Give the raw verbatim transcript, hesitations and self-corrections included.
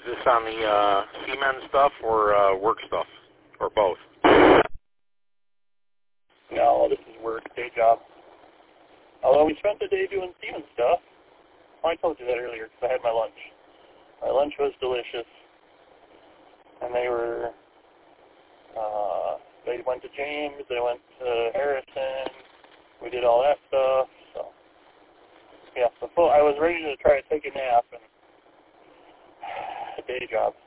this on the uh, seamen stuff or uh, work stuff, or both? No, this is work, day job. Although we spent the day doing seamen stuff. Well, I told you that earlier because I had my lunch. My lunch was delicious. And they were, uh, they went to James, they went to Harrison, we did all that stuff, so, yeah, so full, I was ready to try to take a nap, and a day job.